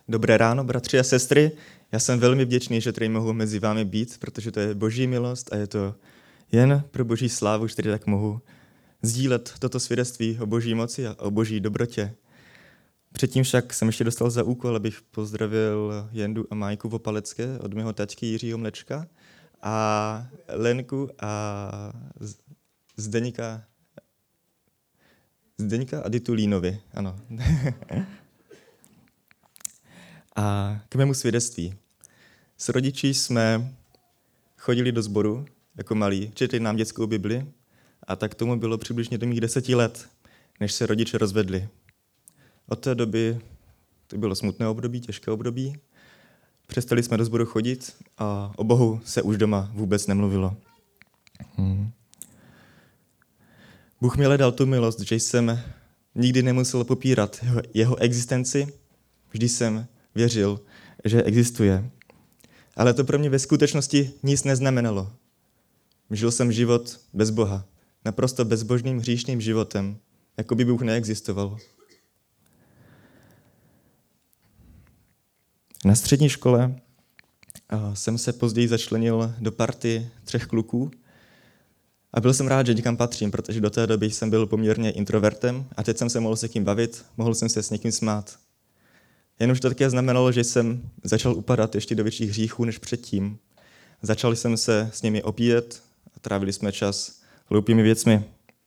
Dobré ráno, bratři a sestry. Já jsem velmi vděčný, že tady mohu mezi vámi být, protože to je boží milost a je to jen pro boží slávu, že tady tak mohu sdílet toto svědectví o boží moci a o boží dobrotě. Předtím však jsem ještě dostal za úkol, abych pozdravil Jendu a Majku v Opalecké od mého taťky Jiřího Mlečka a Lenku a Zdeňka a Ditulínovi, ano. A k mému svědectví. S rodiči jsme chodili do sboru jako malí, četli nám dětskou Bibli a tak tomu bylo přibližně do mých 10 let, než se rodiče rozvedli. Od té doby to bylo smutné období, těžké období. Přestali jsme do sboru chodit a o Bohu se už doma vůbec nemluvilo. Bůh mi ale dal tu milost, že jsem nikdy nemusel popírat jeho existenci, vždy jsem věřil, že existuje. Ale to pro mě ve skutečnosti nic neznamenalo. Žil jsem život bez Boha, naprosto bezbožným hříšným životem, jako by Bůh neexistoval. Na střední škole jsem se později začlenil do party 3 kluků a byl jsem rád, že někam patřím, protože do té doby jsem byl poměrně introvertem a teď jsem se mohl s někým bavit, mohl jsem se s někým smát. Jenomže to také znamenalo, že jsem začal upadat ještě do větších hříchů než předtím. Začal jsem se s nimi opíjet a trávili jsme čas hloupými věcmi.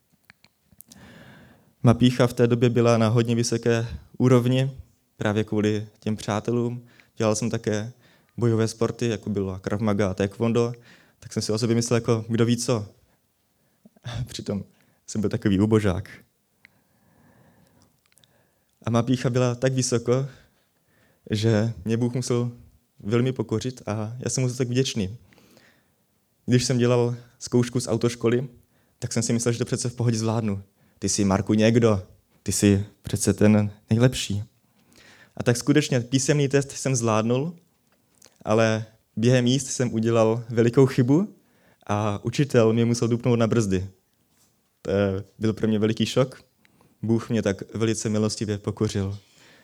Má pýcha v té době byla na hodně vysoké úrovni, právě kvůli těm přátelům. Dělal jsem také bojové sporty, jako byla Krav Maga a Taekwondo, tak jsem si o sobě myslel, jako kdo ví co. Přitom jsem byl takový ubožák. A má pýcha byla tak vysoko, že mě Bůh musel velmi pokořit a já jsem mu za tak vděčný. Když jsem dělal zkoušku z autoškoly, tak jsem si myslel, že to přece v pohodě zvládnu. Ty jsi, Marku, někdo, ty jsi přece ten nejlepší. A tak skutečně písemný test jsem zvládnul, ale během jízd jsem udělal velikou chybu a učitel mě musel dupnout na brzdy. To byl pro mě veliký šok. Bůh mě tak velice milostivě pokořil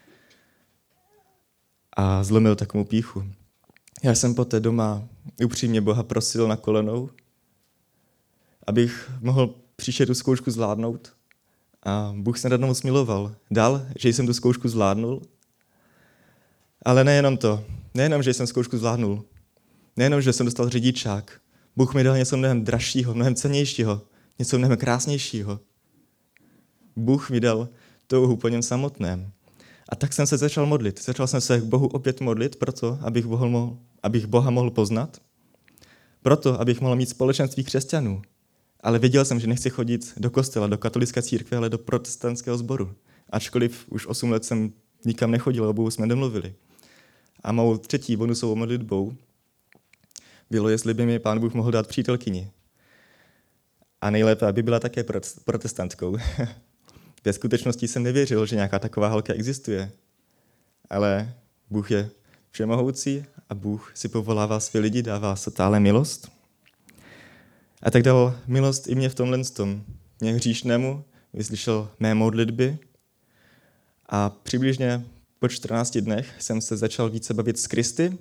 a zlomil takovou pýchu. Já jsem poté doma upřímně Boha prosil na kolenou, abych mohl příště tu zkoušku zvládnout. A Bůh se nade mnou smiloval. Dal, že jsem tu zkoušku zvládnul, ale nejenom to. Nejenom, že jsem zkoušku zvládnul. Nejenom, že jsem dostal řidičák. Bůh mi dal něco mnohem dražšího, mnohem cennějšího, něco mnohem krásnějšího. Bůh mi dal touhu po něm samotném. A tak jsem se začal modlit. Začal jsem se k Bohu opět modlit, proto, abych Boha mohl poznat, proto, abych mohl mít společenství křesťanů. Ale věděl jsem, že nechci chodit do kostela, do katolické církve, ale do protestantského sboru. Ačkoliv už 8 let jsem nikam nechodil, o Bohu jsme nemluvili. A mou třetí bonusovou modlitbou bylo, jestli by mi Pán Bůh mohl dát přítelkyni. A nejlépe, aby byla také protestantkou. Ve skutečnosti jsem nevěřil, že nějaká taková holka existuje. Ale Bůh je všemohoucí a Bůh si povolává své lidi, dává stále milost. A tak dal milost i mě v tomhle tom. Mě hříšnému vyslyšel mé modlitby a přibližně po 14 dnech jsem se začal více bavit s Kristy,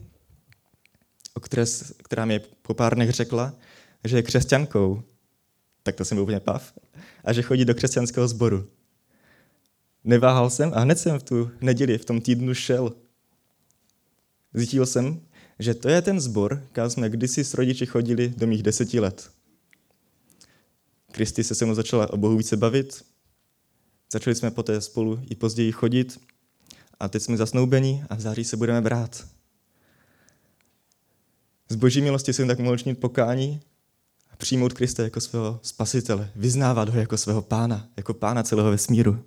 která mi po pár dnech řekla, že je křesťankou. Tak to jsem byl úplně pav. A že chodí do křesťanského sboru. Neváhal jsem a hned jsem v tu neděli, v tom týdnu šel. Zjistil jsem, že to je ten sbor, kam jsme kdysi s rodiči chodili do mých 10 let. Kristi se mnou začala o Bohu více bavit. Začali jsme poté spolu i později chodit. A teď jsme zasnoubení a v září se budeme brát. Z boží milosti jsem tak mohl činit pokání a přijmout Krista jako svého spasitele. Vyznávat ho jako svého pána, jako pána celého vesmíru.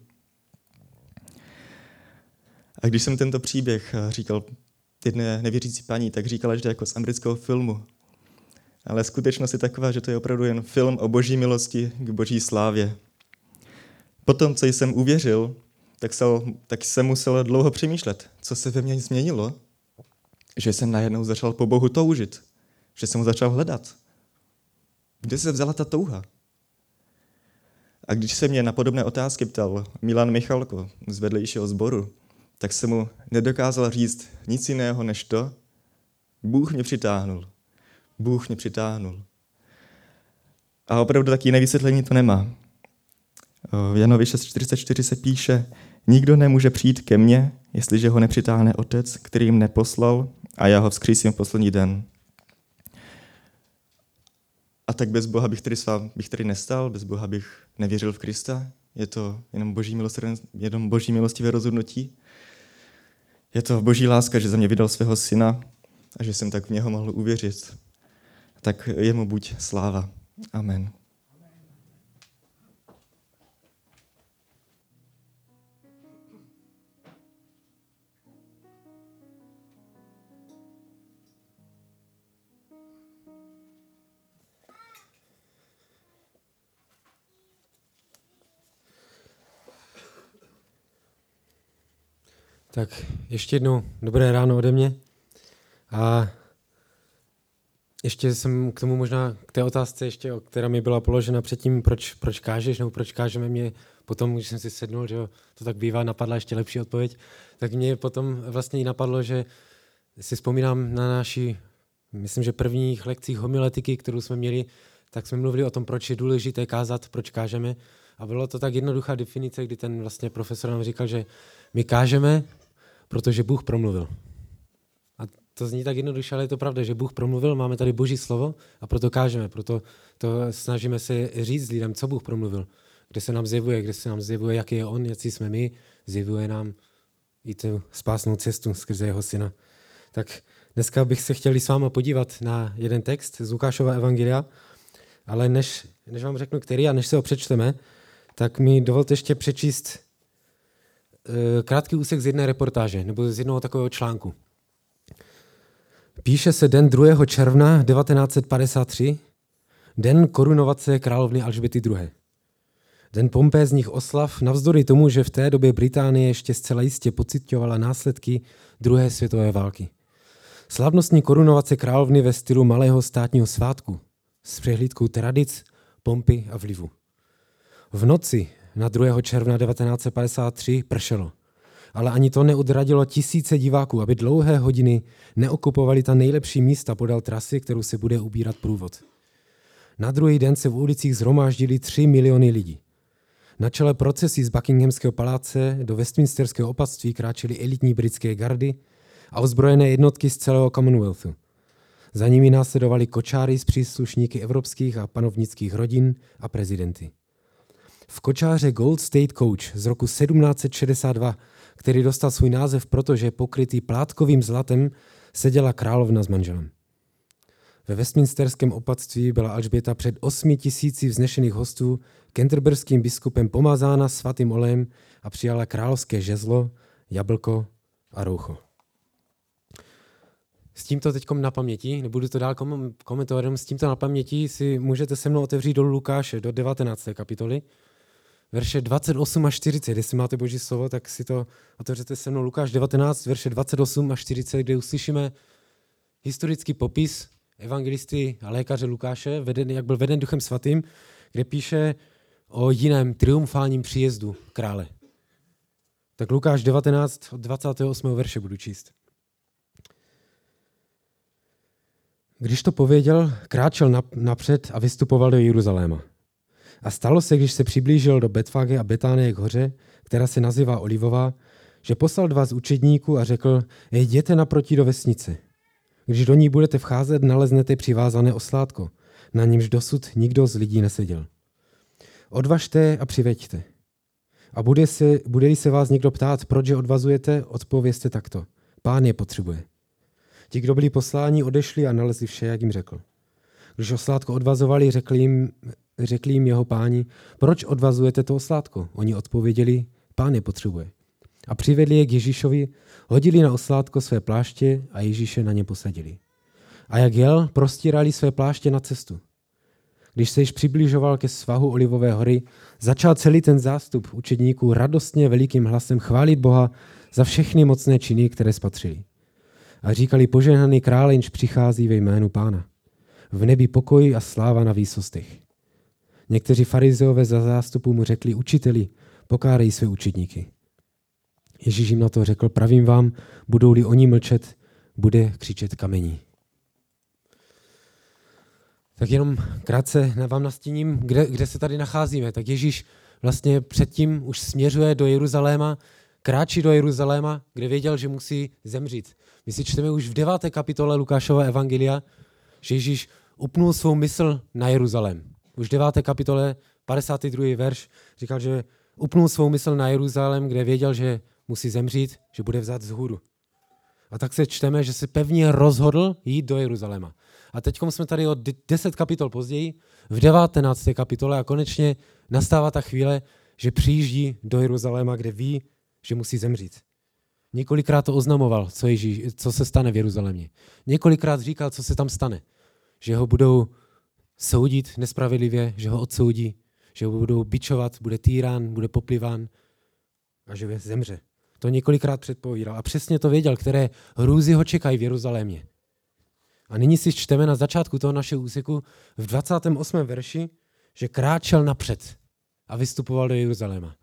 A když jsem tento příběh říkal jedné nevěřící paní, tak říkala, že to je jako z amerického filmu. Ale skutečnost je taková, že to je opravdu jen film o boží milosti k boží slávě. Potom, co jsem uvěřil, tak jsem musel dlouho přemýšlet, co se ve mně změnilo, že jsem najednou začal po Bohu toužit, že jsem ho začal hledat. Kde se vzala ta touha? A když se mě na podobné otázky ptal Milan Michalko z vedlejšího sboru, tak jsem mu nedokázal říct nic jiného než to, Bůh mě přitáhnul. Bůh mě přitáhnul. A opravdu taky jiné vysvětlení to nemá. V Janovi 6.44 se píše, nikdo nemůže přijít ke mně, jestliže ho nepřitáhne Otec, který mne poslal a já ho vzkřísím v poslední den. A tak bez Boha bych tady nestal, bez Boha bych nevěřil v Krista. Je to jenom boží milostivé rozhodnutí. Je to boží láska, že za mě vydal svého syna a že jsem tak v něho mohl uvěřit. Tak jemu buď sláva. Amen. Tak ještě jednou dobré ráno ode mě. A ještě jsem k tomu možná, k té otázce ještě, která mi byla položena předtím, proč kážeš, nebo proč kážeme mě potom, když jsem si sednul, že jo, to tak bývá, napadla ještě lepší odpověď, tak mě potom vlastně i napadlo, že si vzpomínám na naši, myslím, že prvních lekcích homiletiky, kterou jsme měli, tak jsme mluvili o tom, proč je důležité kázat, proč kážeme. A bylo to tak jednoduchá definice, kdy ten vlastně profesor nám říkal, že my kážeme, protože Bůh promluvil. A to zní tak jednoduše, ale je to pravda, že Bůh promluvil, máme tady Boží slovo a proto kážeme, proto to snažíme se říct lidem, co Bůh promluvil, kde se nám zjevuje, jaký je on, jaký jsme my, zjevuje nám i tu spásnou cestu skrze jeho syna. Tak dneska bych se chtěl s váma podívat na jeden text z Lukášova evangelia, ale než vám řeknu, který a než se ho přečteme, tak mi dovolte ještě přečíst krátký úsek z jedné reportáže, nebo z jednoho takového článku. Píše se den 2. června 1953, den korunovace královny Alžběty II. Den pompézních oslav, navzdory tomu, že v té době Británie ještě zcela jistě pociťovala následky druhé světové války. Slavnostní korunovace královny ve stylu malého státního svátku s přehlídkou tradic, pompy a vlivu. V noci na 2. června 1953 pršelo, ale ani to neodradilo tisíce diváků, aby dlouhé hodiny neokupovali ta nejlepší místa podél trasy, kterou se bude ubírat průvod. Na druhý den se v ulicích shromáždili 3 miliony lidí. Na čele procesí z Buckinghamského paláce do Westminsterského opatství kráčely elitní britské gardy a ozbrojené jednotky z celého Commonwealthu. Za nimi následovali kočáry s příslušníky evropských a panovnických rodin a prezidenty. V kočáře Gold State Coach z roku 1762, který dostal svůj název, protože pokrytý plátkovým zlatem, seděla královna s manželem. Ve Westminsterském opatství byla Alžběta před 8 000 vznešených hostů canterburským biskupem pomazána svatým olejem a přijala královské žezlo, jablko a roucho. S tímto teď na paměti, nebudu to dál komentovat, s tímto na paměti si můžete se mnou otevřít do Lukáše, do 19. kapitoly, verše 28 až 40. Jestli máte Boží slovo, tak si to otevřete se mnou. Lukáš 19, verše 28 až 40, kde uslyšíme historický popis evangelisty a lékaře Lukáše, jak byl veden Duchem svatým, kde píše o jiném triumfálním příjezdu krále. Tak Lukáš 19 od 28. verše budu číst. Když to pověděl, kráčel napřed a vystupoval do Jeruzaléma. A stalo se, když se přiblížil do Betfage a Betánie k hoře, která se nazývá Olivová, že poslal 2 z učedníků a řekl, jděte naproti do vesnice. Když do ní budete vcházet, naleznete přivázané oslátko, na němž dosud nikdo z lidí neseděl. Odvažte a přiveďte. A bude-li se vás někdo ptát, proč je odvazujete, odpovězte takto. Pán je potřebuje. Ti, kdo byli posláni, odešli a nalezli vše, jak jim řekl. Když oslátko odvazovali, řekli jim jeho páni, proč odvazujete to oslátko? Oni odpověděli, Pán je potřebuje. A přivedli je k Ježíšovi, hodili na oslátko své pláště a Ježíše na ně posadili. A jak jel, prostírali své pláště na cestu. Když se již přibližoval ke svahu Olivové hory, začal celý ten zástup učedníků radostně velikým hlasem chválit Boha za všechny mocné činy, které spatřili. A říkali, požehnaný krále, jenž přichází ve jménu Pána. V nebi pokoj a sláva na výsostech. Někteří farizeové za zástupu mu řekli, učiteli, pokárej své učedníky. Ježíš jim na to řekl, pravím vám, budou-li oni mlčet, bude křičet kamení. Tak jenom krátce vám nastíním, kde se tady nacházíme. Tak Ježíš vlastně předtím už směřuje do Jeruzaléma, kráčí do Jeruzaléma, kde věděl, že musí zemřít. My si čteme už v 9. kapitole Lukášova evangelia, že Ježíš upnul svou mysl na Jeruzalém. Už v 9. kapitole 52. verš říkal, že upnul svou mysl na Jeruzalém, kde věděl, že musí zemřít, že bude vzat vzhůru. A tak se čteme, že se pevně rozhodl jít do Jeruzaléma. A teď jsme tady o 10 kapitol později, v 19. kapitole a konečně nastává ta chvíle, že přijíždí do Jeruzaléma, kde ví, že musí zemřít. Několikrát to oznamoval, co se stane v Jeruzalémě. Několikrát říkal, co se tam stane. Že ho budou soudit nespravedlivě, že ho odsoudí, že ho budou bičovat, bude týrán, bude popliván a že zemře. To několikrát předpovídal a přesně to věděl, které hrůzy ho čekají v Jeruzalémě. A nyní si čteme na začátku toho našeho úseku v 28. verši, že kráčel napřed a vystupoval do Jeruzaléma.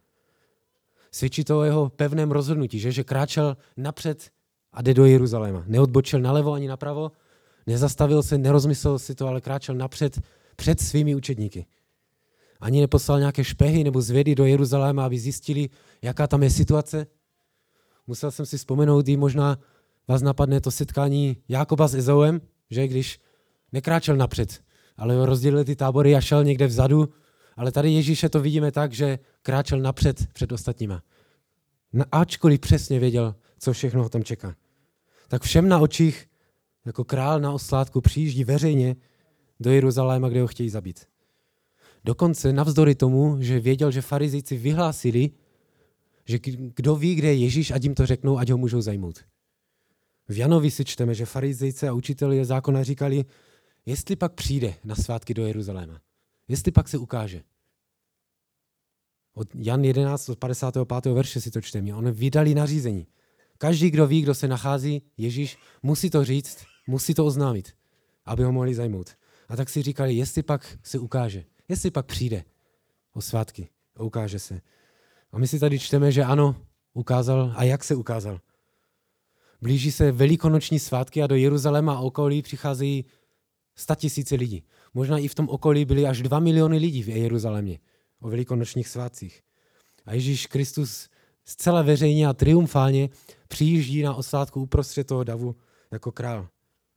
Svědčí to o jeho pevném rozhodnutí, že kráčel napřed a jde do Jeruzaléma. Neodbočil nalevo ani napravo, nezastavil se, nerozmyslel si to, ale kráčel napřed před svými učedníky. Ani neposlal nějaké špehy nebo zvědy do Jeruzaléma, aby zjistili, jaká tam je situace. Musel jsem si vzpomenout, i možná vás napadne to setkání Jákoba s Ezauem, že když nekráčel napřed, ale rozdělil ty tábory a šel někde vzadu, ale tady Ježíše to vidíme tak, že kráčel napřed před ostatníma. Ačkoliv přesně věděl, co všechno ho tam čeká. Tak všem na očích, jako král na oslátku, přijíždí veřejně do Jeruzaléma, kde ho chtějí zabít. Dokonce navzdory tomu, že věděl, že farizejci vyhlásili, že kdo ví, kde je Ježíš, ať jim to řeknou, ať ho můžou zajmout. V Janovi si čteme, že farizejce a učitelé zákona říkali, jestli pak přijde na svátky do Jeruzaléma, jestli pak se ukáže. Od Jan 11, od 55. verše si to čteme. Oni vydali nařízení. Každý, kdo ví, kdo se nachází, Ježíš, musí to říct, musí to oznámit, aby ho mohli zajmout. A tak si říkali, jestli pak se ukáže, jestli pak přijde o svátky a ukáže se. A my si tady čteme, že ano, ukázal a jak se ukázal. Blíží se velikonoční svátky a do Jeruzaléma a okolí přicházejí 100 000 lidí. Možná i v tom okolí byly až 2 miliony lidí v Jeruzalémě o velikonočních svátcích. A Ježíš Kristus zcela veřejně a triumfálně přijíždí na oslátku uprostřed toho davu jako král.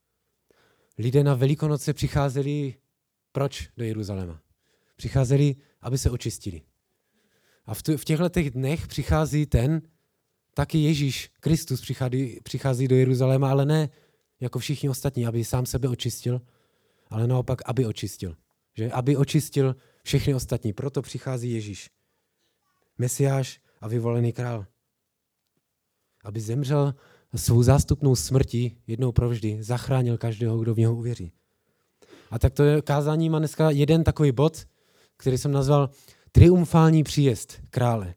Lidé na Velikonoce přicházeli proč do Jeruzaléma? Přicházeli, aby se očistili. A v těchto dnech přichází taky Ježíš Kristus přichází do Jeruzaléma, ale ne jako všichni ostatní, aby sám sebe očistil, ale naopak, aby očistil. Že? Aby očistil všechny ostatní. Proto přichází Ježíš. Mesiáš a vyvolený král. Aby zemřel svou zástupnou smrtí jednou provždy, zachránil každého, kdo v něho uvěří. A tak to je kázání má dneska jeden takový bod, který jsem nazval triumfální příjezd krále.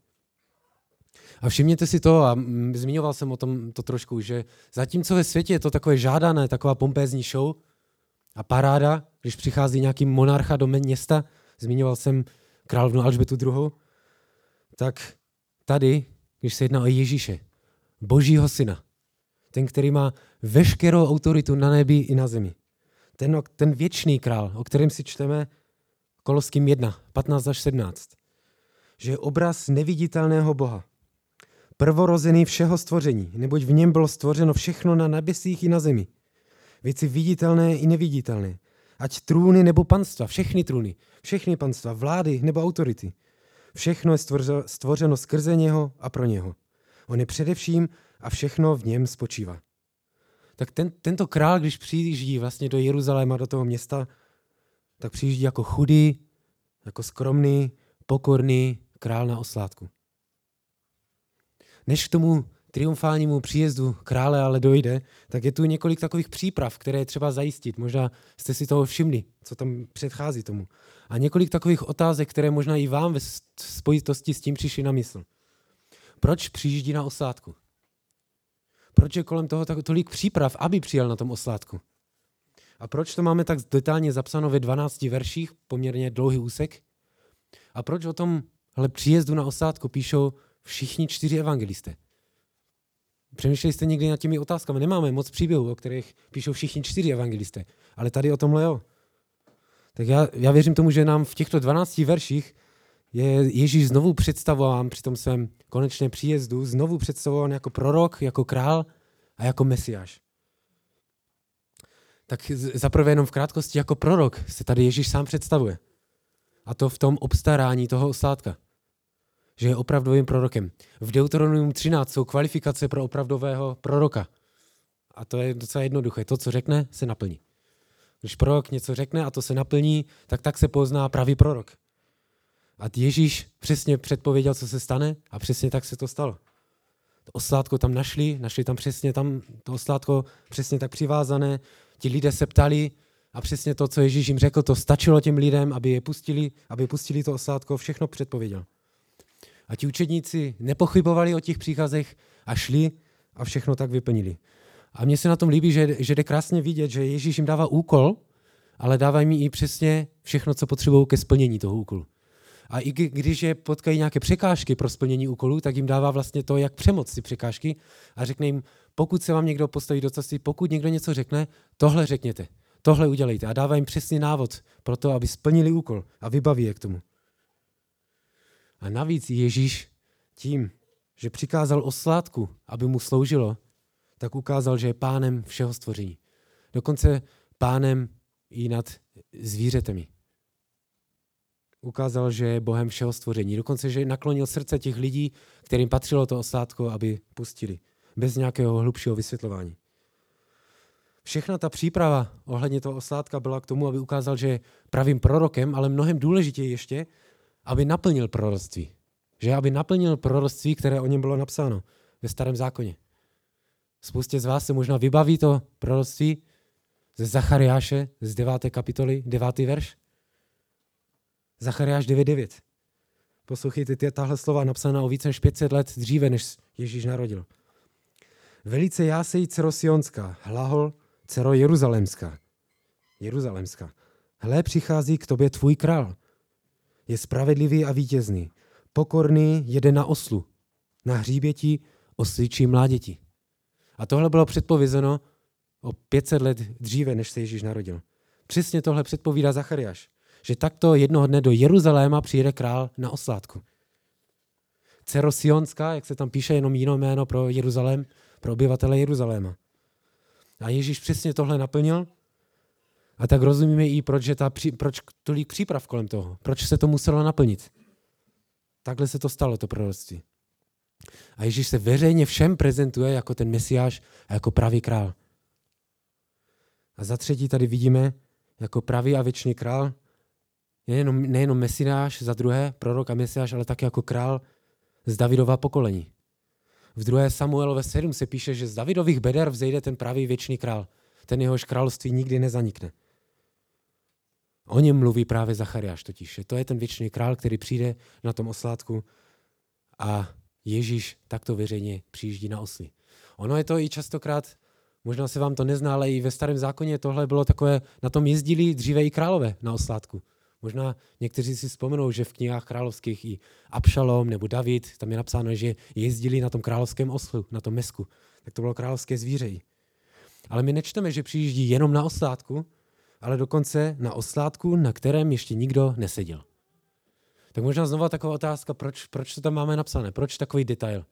A všimněte si to, a zmiňoval jsem o tom to trošku, že zatímco ve světě je to takové žádané, taková pompézní show a paráda, když přichází nějaký monarcha do města, zmiňoval jsem královnu Alžbětu II., tak tady, když se jedná o Ježíše, Božího syna, ten, který má veškerou autoritu na nebi i na zemi, ten věčný král, o kterém si čteme Koloským 1, 15 až 17, že je obraz neviditelného Boha, prvorozený všeho stvoření, neboť v něm bylo stvořeno všechno na nebesích i na zemi. Věci viditelné i neviditelné. Ať trůny nebo panstva, všechny trůny, všechny panstva, vlády nebo autority. Všechno je stvořeno skrze něho a pro něho. On je především a všechno v něm spočívá. Tak tento král, když přijíždí vlastně do Jeruzaléma, do toho města, tak přijíždí jako chudý, jako skromný, pokorný král na oslátku. Než k tomu triumfálnímu příjezdu krále ale dojde, tak je tu několik takových příprav, které je třeba zajistit. Možná jste si toho všimli, co tam předchází tomu. A několik takových otázek, které možná i vám ve spojitosti s tím přišly na mysl. Proč přijíždí na oslátku? Proč je kolem toho tolik příprav, aby přijel na tom oslátku? A proč to máme tak detailně zapsáno ve 12 verších, poměrně dlouhý úsek? A proč o tom příjezdu na oslátku píšou všichni 4 evangelisté? Přemýšleli jste někdy nad těmi otázkami? Nemáme moc příběhů, o kterých píšou všichni 4 evangelisté, ale tady o tomhle jo. Tak já věřím tomu, že nám v těchto 12 verších je Ježíš znovu představován při tom svém konečném příjezdu, znovu představován jako prorok, jako král a jako mesiáš. Tak zaprvé jenom v krátkosti jako prorok se tady Ježíš sám představuje. A to v tom obstarání toho osládka. Že je opravdovým prorokem. V Deuteronomium 13 jsou kvalifikace pro opravdového proroka. A to je docela jednoduché. To, co řekne, se naplní. Když prorok něco řekne a to se naplní, tak se pozná pravý prorok. A Ježíš přesně předpověděl, co se stane a přesně tak se to stalo. To oslátko tam našli tam přesně to oslátko přesně tak přivázané. Ti lidé se ptali a přesně to, co Ježíš jim řekl, to stačilo těm lidem, aby pustili to oslátko, všechno předpověděl. A ti učedníci nepochybovali o těch příkazech a šli a všechno tak vyplnili. A mně se na tom líbí, že jde krásně vidět, že Ježíš jim dává úkol, ale dává jim i přesně všechno, co potřebují ke splnění toho úkolu. A i když je potkají nějaké překážky pro splnění úkolů, tak jim dává vlastně to, jak přemoct ty překážky a řekne jim, pokud se vám někdo postaví do cesty, pokud někdo něco řekne, tohle řekněte, tohle udělejte. A dává jim přesný návod pro to, aby splnili úkol a vybaví je k tomu. A navíc Ježíš tím, že přikázal oslátku, aby mu sloužilo, tak ukázal, že je pánem všeho stvoření. Dokonce pánem i nad zvířetami. Ukázal, že je Bohem všeho stvoření. Dokonce, že naklonil srdce těch lidí, kterým patřilo to oslátko, aby pustili. Bez nějakého hlubšího vysvětlování. Všechna ta příprava ohledně toho oslátka byla k tomu, aby ukázal, že je pravým prorokem, ale mnohem důležitěji ještě, aby naplnil proroctví. Že aby naplnil proroctví, které o něm bylo napsáno ve Starém zákoně. Spoustě z vás se možná vybaví to proroctví ze Zachariáše z 9. kapitoly, 9. verš. Zachariáš 9.9. Poslouchejte, tahle slova napsaná o více než 500 let dříve, než Ježíš narodil. Velice jásej, dcero Sionská, hlahol, dcero Jeruzalémská. Hle, přichází k tobě tvůj král. Je spravedlivý a vítězný. Pokorný, jede na oslu. Na hříběti osličí mláděti. A tohle bylo předpovězeno o 500 let dříve, než se Ježíš narodil. Přesně tohle předpovídá Zachariáš. Že takto jednoho dne do Jeruzaléma přijede král na oslátku. Dcero Sionská, jak se tam píše, jenom jiné jméno pro Jeruzalém, pro obyvatele Jeruzaléma. A Ježíš přesně tohle naplnil a tak rozumíme i, proč tolik příprav kolem toho. Proč se to muselo naplnit. Takhle se to stalo, to proroctví. A Ježíš se veřejně všem prezentuje jako ten mesiáš a jako pravý král. A za třetí tady vidíme jako pravý a věčný král nejenom mesiáš, za druhé prorok a mesiáš, ale také jako král z Davidova pokolení. V 2. Samuelove 7 se píše, že z Davidových beder vzejde ten pravý věčný král. Ten jehož království nikdy nezanikne. O něm mluví právě Zachariáš totiž. To je ten věčný král, který přijde na tom oslátku a Ježíš takto veřejně přijíždí na osli. Ono je to i častokrát, možná se vám to nezná, ale i ve Starém zákoně tohle bylo takové, na tom jezdili dříve i králové na oslátku. Možná někteří si vzpomenou, že v knihách královských i Abšalom nebo David, tam je napsáno, že jezdili na tom královském oslu, na tom mesku. Tak to bylo královské zvíře. Ale my nečteme, že přijíždí jenom na oslátku, ale dokonce na oslátku, na kterém ještě nikdo neseděl. Tak možná znova taková otázka, proč to tam máme napsané, proč takový detail?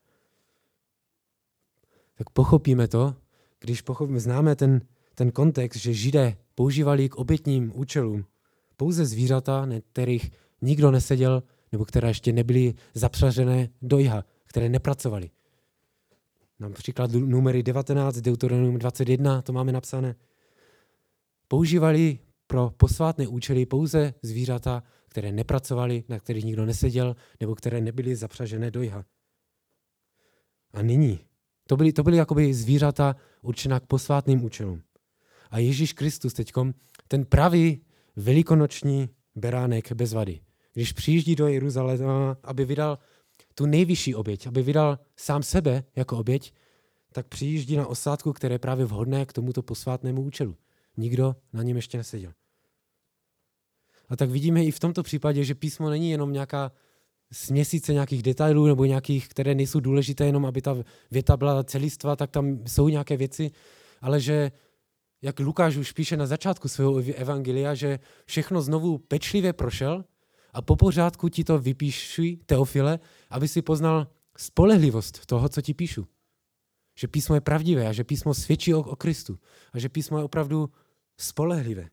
Tak pochopíme to, když známe ten kontext, že Židé používali k obětním účelům pouze zvířata, na kterých nikdo neseděl, nebo které ještě nebyly zapřažené do jha, které nepracovaly. Například numery 19, Deuteronomium 21, to máme napsané. Používali pro posvátné účely pouze zvířata, které nepracovaly, na kterých nikdo neseděl, nebo které nebyly zapřažené do jha. A nyní, to byly jakoby zvířata určená k posvátným účelům. A Ježíš Kristus teďkom, ten pravý velikonoční beránek bez vady, když přijíždí do Jeruzaléma, aby vydal tu nejvyšší oběť, aby vydal sám sebe jako oběť, tak přijíždí na oslátku, které je právě vhodné k tomuto posvátnému účelu. Nikdo na něm ještě neseděl. A tak vidíme i v tomto případě, že písmo není jenom nějaká směsice nějakých detailů nebo nějakých, které nejsou důležité, jenom aby ta věta byla celistvá, tak tam jsou nějaké věci, ale že, jak Lukáš už píše na začátku svého evangelia, že všechno znovu pečlivě prošel a po pořádku ti to vypíši, Teofile, aby si poznal spolehlivost toho, co ti píšu. Že písmo je pravdivé a že písmo svědčí o Kristu a že písmo je opravdu spolehlivé.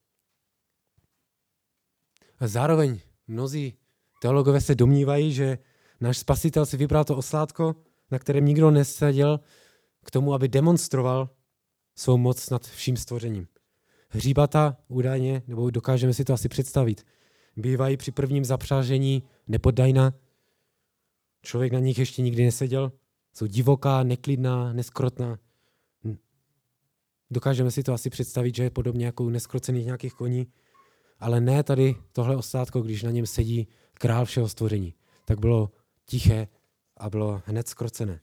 A zároveň mnozí teologové se domnívají, že náš Spasitel si vybral to oslátko, na kterém nikdo neseděl, k tomu, aby demonstroval svou moc nad vším stvořením. Hříbata údajně, nebo dokážeme si to asi představit, bývají při prvním zapřážení nepoddajná. Člověk na nich ještě nikdy neseděl. Jsou divoká, neklidná, neskrotná. Dokážeme si to asi představit, že je podobně jako u neskrocených nějakých koní, ale ne tady tohle oslátko, když na něm sedí král všeho stvoření. Tak bylo tiché a bylo hned skrocené.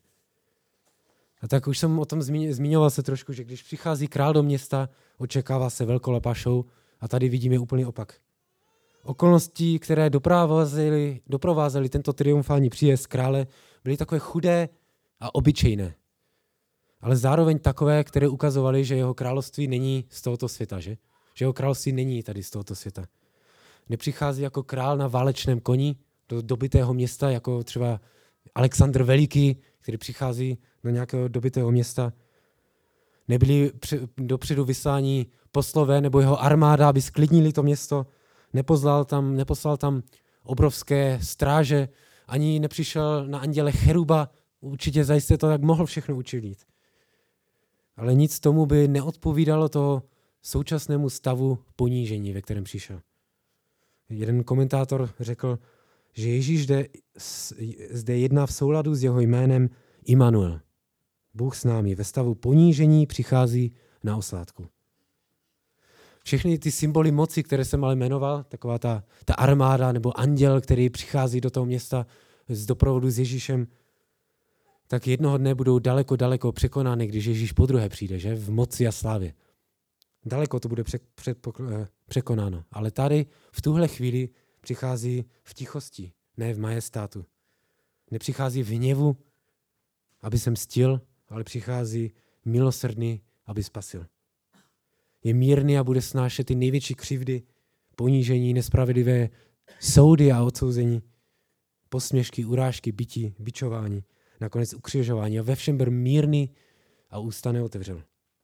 A tak už jsem o tom zmiňoval se trošku, že když přichází král do města, očekává se velkolepá show a tady vidíme úplný opak. Okolnosti, které doprovázely tento triumfální příjezd krále, byly takové chudé a obyčejné. Ale zároveň takové, které ukazovaly, že jeho království není z tohoto světa, že? Že jeho království není tady z tohoto světa. Nepřichází jako král na válečném koni do dobytého města, jako třeba Alexandr Veliký, který přichází do nějakého dobytého města. Nebyli dopředu vysláni poslové nebo jeho armáda, aby sklidnili to město. Neposlal tam obrovské stráže, ani nepřišel na anděle Cheruba, určitě zajisté to tak mohl všechno učinit. Ale nic tomu by neodpovídalo toho současnému stavu ponížení, ve kterém přišel. Jeden komentátor řekl, že Ježíš zde jedná v souladu s jeho jménem Immanuel. Bůh s námi ve stavu ponížení přichází na oslátku. Všechny ty symboly moci, které jsem ale jmenoval, taková ta armáda nebo anděl, který přichází do toho města z doprovodu s Ježíšem, tak jednoho dne budou daleko překonány, když Ježíš podruhé přijde, že? V moci a slávě. Daleko to bude překonáno. Ale tady v tuhle chvíli přichází v tichosti, ne v majestátu. Nepřichází v hněvu, aby se mstil, ale přichází milosrdný, aby spasil. Je mírný a bude snášet ty největší křivdy, ponížení, nespravedlivé soudy a odsouzení, posměšky, urážky, bití, bičování, nakonec ukřižování. A ve všem byl mírný a ústa neotevřel.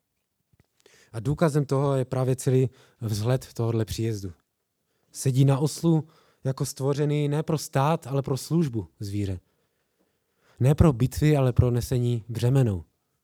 A důkazem toho je právě celý vzhled tohohle příjezdu. Sedí na oslu jako stvořený ne pro stát, ale pro službu zvíře. Ne pro bitvy, ale pro nesení břemenou.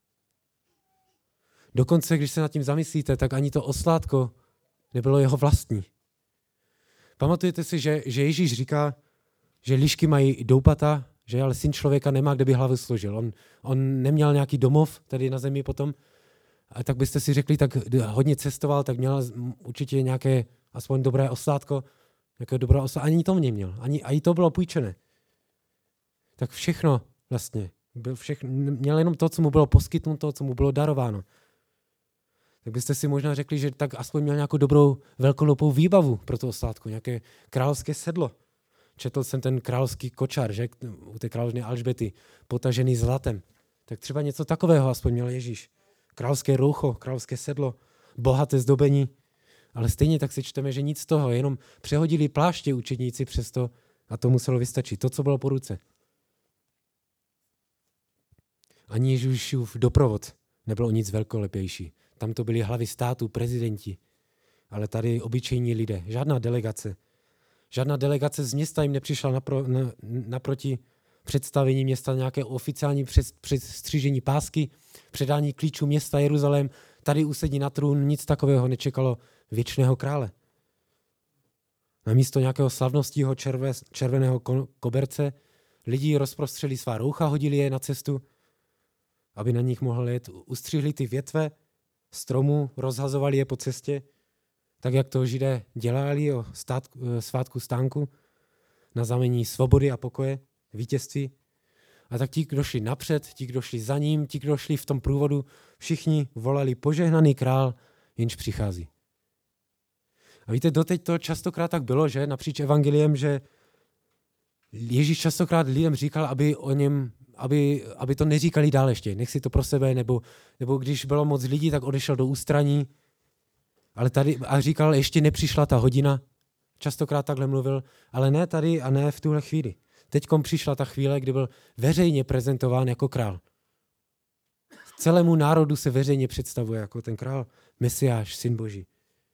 Dokonce, když se nad tím zamyslíte, tak ani to oslátko nebylo jeho vlastní. Pamatujete si, že Ježíš říká, že lišky mají doupata, že ale syn člověka nemá, kde by hlavu složil. On neměl nějaký domov tady na zemi potom, a tak byste si řekli, tak hodně cestoval, tak měl určitě nějaké aspoň dobré oslátko, nějaké dobré oslátko. Ani to neměl, ani to bylo půjčené. Tak všechno vlastně, měl jenom to, co mu bylo poskytnuto, co mu bylo darováno. Tak byste si možná řekli, že tak aspoň měl nějakou dobrou velkolepou výbavu pro to oslátko, nějaké královské sedlo. Četl jsem ten královský kočár, že, u té královny Alžbety, potažený zlatem. Tak třeba něco takového aspoň měl Ježíš. Královské roucho, královské sedlo, bohaté zdobení. Ale stejně tak si čteme, že nic z toho, jenom přehodili pláště učedníci přesto a to muselo vystačit. To, co bylo po ruce. Ani Ježíšův doprovod nebylo o nic velkolepější. Tam to byly hlavy států, prezidenti, ale tady obyčejní lidé, žádná delegace. Žádná delegace z města jim nepřišla naproti představení města, nějaké oficiální předstřižení pásky, předání klíčů města Jeruzalém, tady usedí na trůn, nic takového nečekalo věčného krále. Namísto nějakého slavnostního červeného koberce lidi rozprostřeli svá roucha, hodili je na cestu, aby na nich mohl jet, ustřihli ty větve stromů, rozhazovali je po cestě, tak jak to Židé dělali o svátku stánku, na znamení svobody a pokoje, vítězství. A tak ti, kdo šli napřed, ti, kdo šli za ním, ti, kdo šli v tom průvodu, všichni volali požehnaný král, jenž přichází. A víte, doteď to častokrát tak bylo, že napříč evangeliem, že Ježíš častokrát lidem říkal, aby o něm, aby to neříkali dál ještě, nech si to pro sebe, nebo když bylo moc lidí, tak odešel do ústraní, ale tady a říkal, ještě nepřišla ta hodina, častokrát takhle mluvil, ale ne tady a ne v tuhle chvíli. Teďkom přišla ta chvíle, kdy byl veřejně prezentován jako král. Celému národu se veřejně představuje jako ten král, Mesiáš, syn Boží.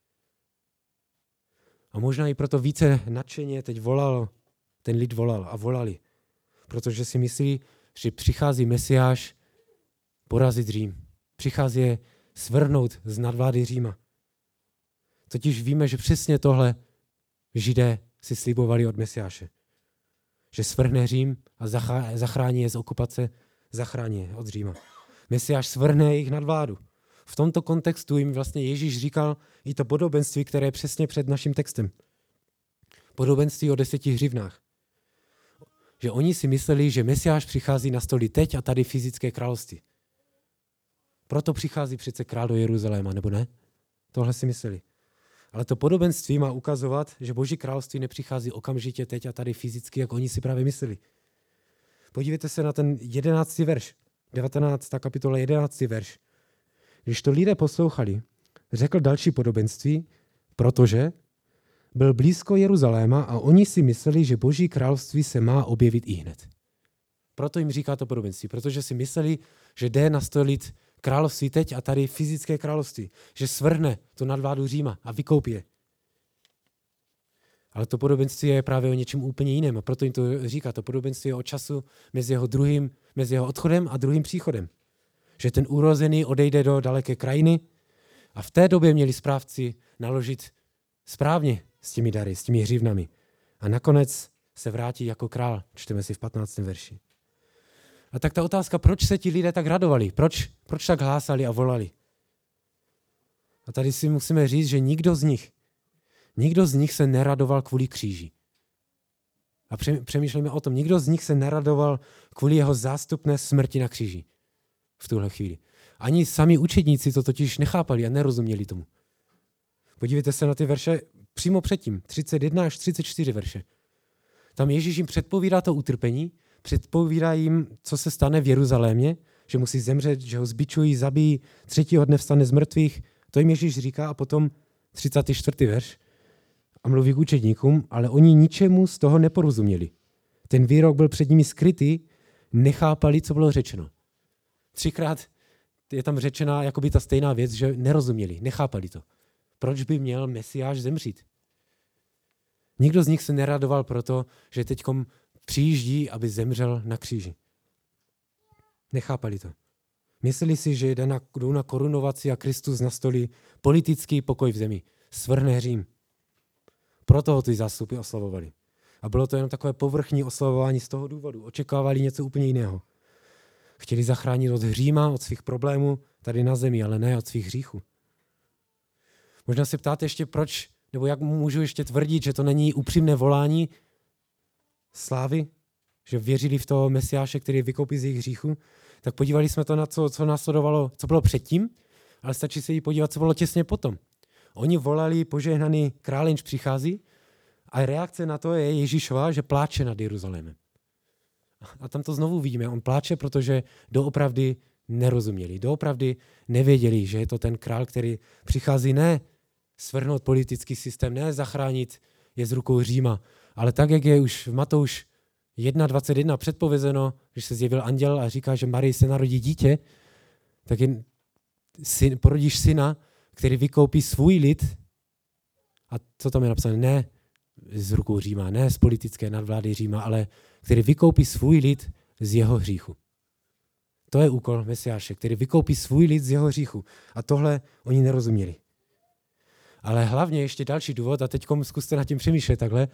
A možná i proto více nadšeně teď ten lid volal a volali, protože si myslí, že přichází Mesiáš porazit Řím. Přichází je svrhnout z nadvlády Říma. Totiž víme, že přesně tohle Židé si slibovali od Mesiáše. Že svrhne Řím a zachrání je z okupace, zachrání je od Říma. Mesiáš svrhne jejich nadvládu. V tomto kontextu jim vlastně Ježíš říkal i to podobenství, které je přesně před naším textem. Podobenství o 10 hřivnách. Že oni si mysleli, že Mesiáš přichází na stoli teď a tady fyzické království. Proto přichází přece král do Jeruzaléma, nebo ne? Tohle si mysleli. Ale to podobenství má ukazovat, že Boží království nepřichází okamžitě teď a tady fyzicky, jak oni si právě mysleli. Podívejte se na ten 11. verš, 19. kapitola 11. verš. Když to lidé poslouchali, řekl další podobenství, protože byl blízko Jeruzaléma a oni si mysleli, že Boží království se má objevit ihned. Proto jim říká to podobenství, protože si mysleli, že jde nastolit království teď a tady fyzické království, že svrhne tu nadvládu Říma a vykoupí je. Ale to podobenství je právě o něčem úplně jiném a proto jim to říká. To podobenství je o času mezi jeho odchodem a druhým příchodem. Že ten urozený odejde do daleké krajiny a v té době měli správci naložit správně s těmi dary, s těmi hřivnami. A nakonec se vrátí jako král, čteme si v 15. verši. A tak ta otázka, proč se ti lidé tak radovali? Proč tak hlásali a volali? A tady si musíme říct, že nikdo z nich se neradoval kvůli kříži. A přemýšlíme o tom, nikdo z nich se neradoval kvůli jeho zástupné smrti na kříži v tuhle chvíli. Ani sami učedníci to totiž nechápali a nerozuměli tomu. Podívejte se na ty verše přímo předtím, 31 až 34 verše. Tam Ježíš jim předpovídá to utrpení, předpovídá jim, co se stane v Jeruzalémě, že musí zemřet, že ho zbičují, zabijí, 3. dne vstane z mrtvých. To jim Ježíš říká a potom 34. verš a mluví k učedníkům, ale oni ničemu z toho neporozuměli. Ten výrok byl před nimi skrytý, nechápali, co bylo řečeno. 3krát je tam řečená jakoby ta stejná věc, že nerozuměli, nechápali to. Proč by měl Mesiáš zemřít? Nikdo z nich se neradoval proto, že teďkom přijíždí, aby zemřel na kříži. Nechápali to. Mysleli si, že jdou na korunovaci a Kristus nastolí politický pokoj v zemi. Svrhne Řím. Proto ho ty zástupy oslavovali. A bylo to jenom takové povrchní oslavování z toho důvodu. Očekávali něco úplně jiného. Chtěli zachránit od Říma, od svých problémů tady na zemi, ale ne od svých hříchů. Možná se ptáte ještě proč, nebo jak můžu ještě tvrdit, že to není upřímné volání slávy, že věřili v toho Mesiáše, který vykoupí z jejich hříchu, tak podívali jsme to na co následovalo, co bylo předtím, ale stačí se jí podívat, co bylo těsně potom. Oni volali, požehnaný král jenž přichází a reakce na to je Ježíšova, že pláče nad Jeruzalémem. A tam to znovu vidíme. On pláče, protože doopravdy nerozuměli. Doopravdy nevěděli, že je to ten král, který přichází ne svrhnout politický systém, ne zachránit je z rukou Říma, ale tak, jak je už v Matouš 1.21 předpovězeno, když se zjevil anděl a říká, že Marii se narodí dítě, tak porodíš syna, který vykoupí svůj lid. A co tam je napsané? Ne z rukou Říma, ne z politické nadvlády Říma, ale který vykoupí svůj lid z jeho hříchu. To je úkol Mesiáše, který vykoupí svůj lid z jeho hříchu. A tohle oni nerozuměli. Ale hlavně ještě další důvod, a teď zkuste nad tím přemýšlet takhle,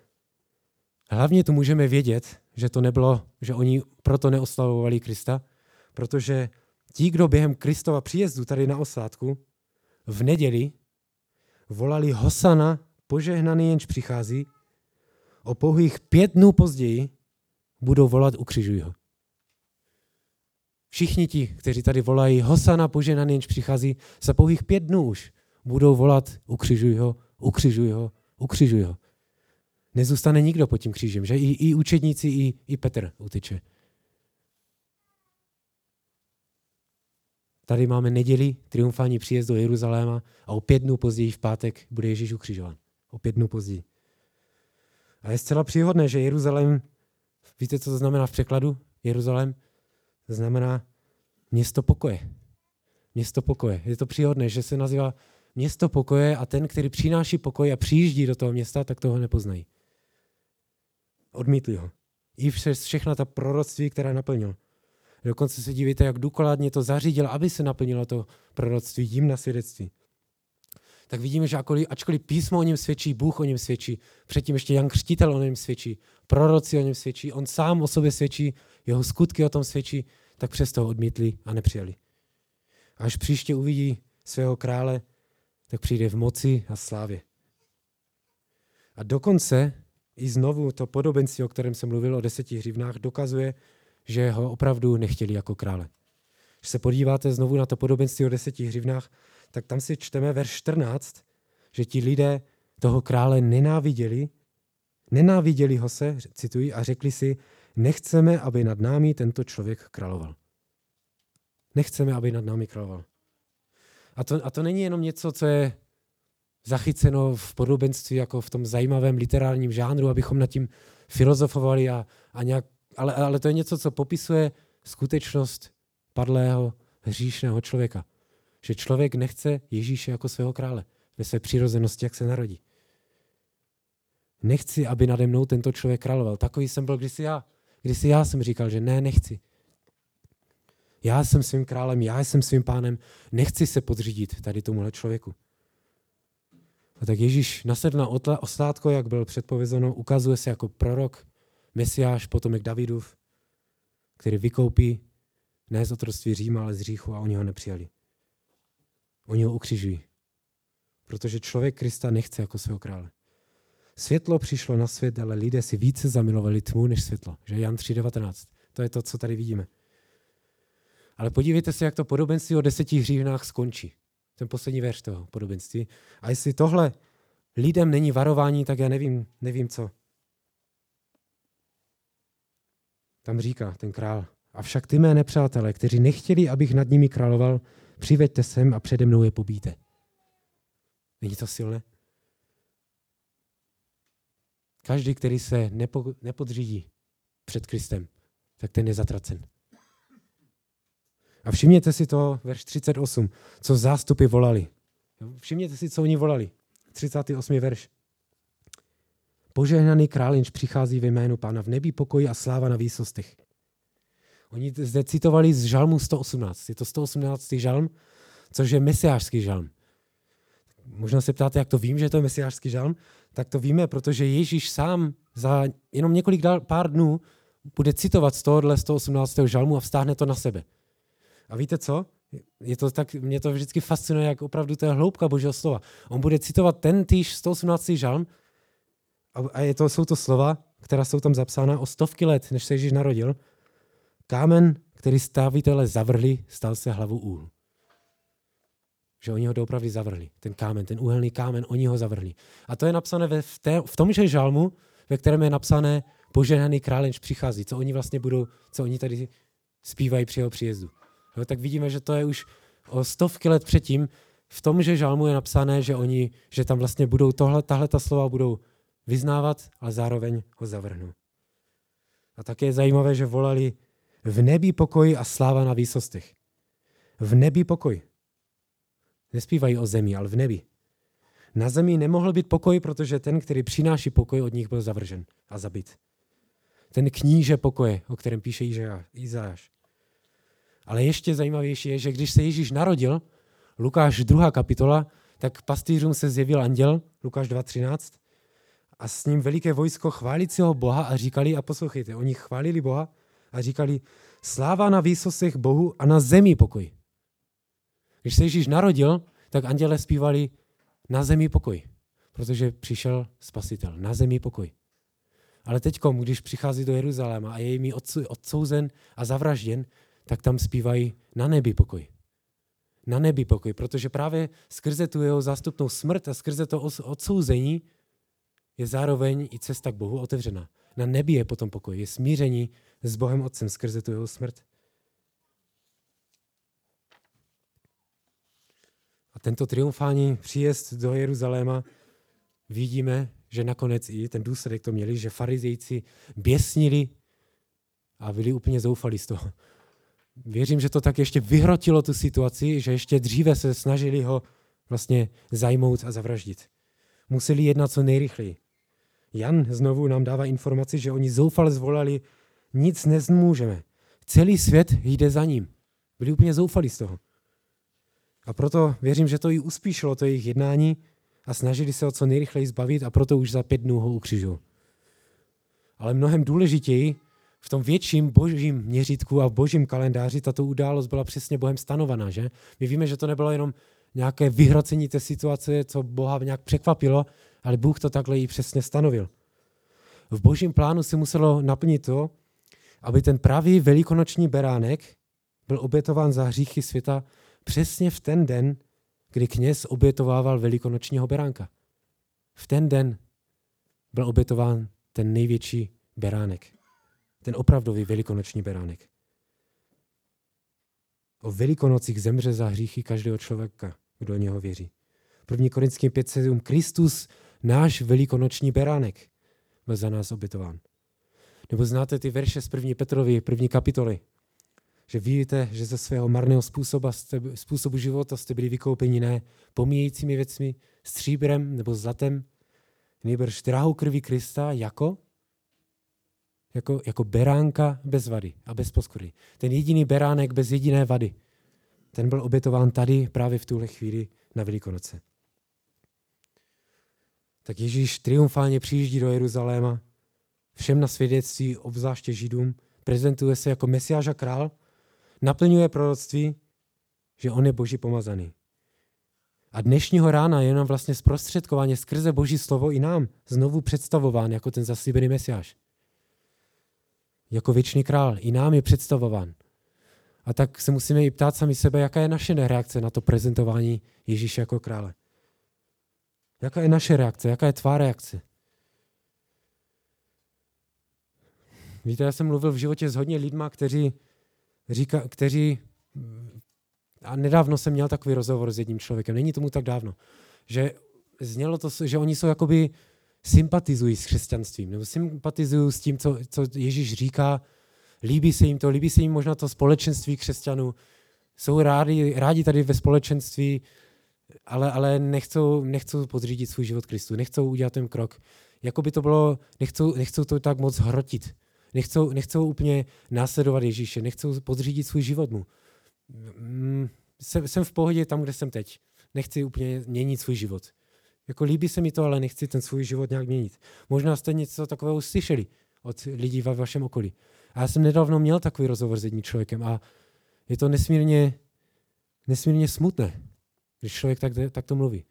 hlavně tu můžeme vědět, že to nebylo, že oni proto neoslavovali Krista, protože ti, kdo během Kristova příjezdu tady na osádku v neděli volali Hosana, požehnaný jenž přichází, o pouhých 5 dnů později budou volat ukřižuj ho. Všichni ti, kteří tady volají Hosana, požehnaný jenž přichází, za pouhých 5 dnů už budou volat ukřižuj ho, ukřižuj ho, ukřižuj ho. nezůstane nikdo pod tím křížem, že i učedníci, i Petr uteče. Tady máme neděli, triumfální příjezd do Jeruzaléma a o 5 dnů později v pátek bude Ježíš ukřižován. O 5 dnů později. A je zcela příhodné, že Jeruzalém, víte, co to znamená v překladu? Jeruzalém? To znamená město pokoje. Město pokoje. Je to příhodné, že se nazývá město pokoje a ten, který přináší pokoj a přijíždí do toho města, tak toho nepoznají. Odmítli ho. I přes všechna ta proroctví, která naplnil. Dokonce se divíte, jak důkladně to zařídil, aby se naplnilo to proroctví jim na svědectví. Tak vidíme, že ačkoliv písmo o něm svědčí, Bůh o něm svědčí, předtím ještě Jan Křtitel o něm svědčí, proroci o něm svědčí, on sám o sobě svědčí, jeho skutky o tom svědčí, tak přesto ho odmítli a nepřijali. Až příště uvidí svého krále, tak přijde v moci a slávě. A dokonce i znovu to podobenství, o kterém jsem mluvil o 10 hřivnách, dokazuje, že ho opravdu nechtěli jako krále. Když se podíváte znovu na to podobenství o 10 hřivnách, tak tam si čteme verš 14, že ti lidé toho krále nenáviděli ho se, cituji, a řekli si, nechceme, aby nad námi tento člověk královal. Nechceme, aby nad námi královal. A to není jenom něco, co je zachyceno v podobenství, jako v tom zajímavém literárním žánru, abychom nad tím filozofovali a nějak, ale to je něco, co popisuje skutečnost padlého, hříšného člověka. Že člověk nechce Ježíše jako svého krále ve své přirozenosti, jak se narodí. Nechci, aby nade mnou tento člověk královal. Takový jsem byl kdysi já. Kdysi já jsem říkal, že nechci. Já jsem svým králem, já jsem svým pánem, nechci se podřídit tady tomuhle člověku. A tak Ježíš nasedl na oslátko, jak byl předpovězeno, ukazuje se jako prorok, Mesiáš, potomek Davidův, který vykoupí ne z otroctví Říma, ale z hříchu a oni ho nepřijali. Oni ho ukřižují. Protože člověk Krista nechce jako svého krále. Světlo přišlo na svět, ale lidé si více zamilovali tmu než světlo. Že Jan 3.19. To je to, co tady vidíme. Ale podívejte se, jak to podobenství o 10 hřívnách skončí. Ten poslední verš toho podobenství. A jestli tohle lidem není varování, tak já nevím co. Tam říká ten král. Avšak ty mé nepřátelé, kteří nechtěli, abych nad nimi královal, přiveďte sem a přede mnou je pobíjte. Není to silné? Každý, který se nepodřídí před Kristem, tak ten je zatracen. A všimněte si to, verš 38, co zástupy volali. Všimněte si, co oni volali. 38. verš. Požehnaný král, jenž přichází ve jménu Pána, v nebi pokoj a sláva na výsostech. Oni zde citovali z žalmu 118. Je to 118. žalm, což je mesiářský žalm. Možná se ptáte, jak to vím, že to je mesiářský žalm? Tak to víme, protože Ježíš sám za jenom pár dnů bude citovat z tohohle 118. žalmu a vztáhne to na sebe. A víte co? Mě to vždycky fascinuje, jak opravdu to je hloubka Božího slova. On bude citovat ten týž 118. žalm a jsou to slova, která jsou tam zapsána o stovky let, než se Ježíš narodil. Kámen, který stavitelé zavrhli, stal se hlavou úhlu. Že oni ho doopravdy zavrhli. Ten kámen, ten úhelný kámen, oni ho zavrhli. A to je napsané v tomže žalmu, ve kterém je napsané požehnaný král, jenž přichází. Co oni vlastně budou, co oni tady zpívají při jeho příjezdu. Jo, tak vidíme, že to je už o stovky let předtím. V tomže žalmu je napsané, že tam vlastně budou tahle slova budou vyznávat, ale zároveň ho zavrhnou. A také je zajímavé, že volali v nebi pokoj a sláva na výsostech. V nebi pokoj. Nespívají o zemi, ale v nebi. Na zemi nemohl být pokoj, protože ten, který přináší pokoj, od nich byl zavržen a zabit. Ten kníže pokoje, o kterém píše Izajáš. Ale ještě zajímavější je, že když se Ježíš narodil, Lukáš 2. kapitola, tak pastýřům se zjevil anděl, Lukáš 2.13, a s ním veliké vojsko chválícího Boha a říkali, a poslouchejte, oni chválili Boha a říkali, sláva na výsostech Bohu a na zemi pokoj. Když se Ježíš narodil, tak anděle zpívali na zemi pokoj, protože přišel spasitel, na zemi pokoj. Ale teďkom, když přichází do Jeruzaléma a je jimi odsouzen a zavražděn, tak tam zpívají na nebi pokoj. Na nebi pokoj, protože právě skrze tu jeho zástupnou smrt a skrze to odsouzení je zároveň i cesta k Bohu otevřena. Na nebi je potom pokoj, je smíření s Bohem Otcem skrze tu jeho smrt. A tento triumfální příjezd do Jeruzaléma vidíme, že nakonec i ten důsledek to měli, že farizejci běsnili a byli úplně zoufalí z toho. Věřím, že to tak ještě vyhrotilo tu situaci, že ještě dříve se snažili ho vlastně zajmout a zavraždit. Museli jednat co nejrychleji. Jan znovu nám dává informaci, že oni zoufale zvolali, nic nezmůžeme. Celý svět jde za ním. Byli úplně zoufalí z toho. A proto věřím, že to i uspíšilo to jejich jednání a snažili se ho co nejrychleji zbavit a proto už za 5 dnů ho ukřižují. Ale mnohem důležitěji, v tom větším božím měřítku a v božím kalendáři tato událost byla přesně Bohem stanovaná, že? My víme, že to nebylo jenom nějaké vyhrocení té situace, co Boha nějak překvapilo, ale Bůh to takhle i přesně stanovil. V božím plánu se muselo naplnit to, aby ten pravý velikonoční beránek byl obětován za hříchy světa přesně v ten den, kdy kněz obětovával velikonočního beránka. V ten den byl obětován ten největší beránek. Ten opravdový velikonoční beránek. O Velikonocích zemře za hříchy každého člověka, kdo o něho věří. 1. Korinským 5:7 Kristus, náš velikonoční beránek, byl za nás obětován. Nebo znáte ty verše z 1. Petrovy, 1. kapitoly, že víte, že ze svého marného způsobu života jste byli vykoupeni ne pomíjejícími věcmi, stříbrem nebo zlatem, nýbrž drahou krví Krista jako beránka bez vady a bez poskvrny. Ten jediný beránek bez jediné vady. Ten byl obětován tady právě v tuhle chvíli na Velikonoce. Tak Ježíš triumfálně přijíždí do Jeruzaléma, všem na svědectví, obzvláště Židům, prezentuje se jako Mesiáš a král, naplňuje proroctví, že on je Boží pomazaný. A dnešního rána je nám vlastně zprostředkovaně skrze Boží slovo i nám znovu představován jako ten zaslíbený Mesiáš. Jako věčný král. I nám je představován. A tak se musíme i ptát sami sebe, jaká je naše reakce na to prezentování Ježíše jako krále. Jaká je naše reakce? Jaká je tvá reakce? Víte, já jsem mluvil v životě s hodně lidma, kteří a nedávno jsem měl takový rozhovor s jedním člověkem, není tomu tak dávno, že znělo to, že oni jsou jakoby sympatizují s křesťanstvím, nebo sympatizují s tím, co Ježíš říká, líbí se jim možná to společenství křesťanů, jsou rádi tady ve společenství, ale nechcou podřídit svůj život Kristu, nechcou udělat ten krok. Jakoby to bylo, nechcou to tak moc hrotit. Nechcou úplně následovat Ježíše, nechcou podřídit svůj život mu. Jsem v pohodě tam, kde jsem teď. Nechci úplně měnit svůj život. Jako líbí se mi to, ale nechci ten svůj život nějak měnit. Možná jste něco takového uslyšeli od lidí ve vašem okolí. A já jsem nedávno měl takový rozhovor s jedním člověkem a je to nesmírně smutné, když člověk tak to mluví.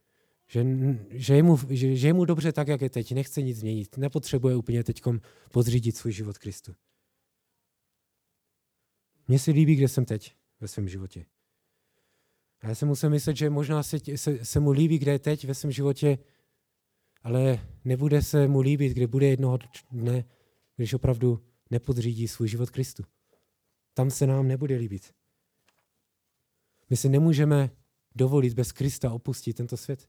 Že je mu dobře tak, jak je teď, nechce nic změnit, nepotřebuje úplně teď podřídit svůj život Kristu. Mně se líbí, kde jsem teď ve svém životě. A já se musím myslet, že možná se mu líbí, kde je teď ve svém životě, ale nebude se mu líbit, kde bude jednoho dne, když opravdu nepodřídí svůj život Kristu. Tam se nám nebude líbit. My si nemůžeme dovolit bez Krista opustit tento svět.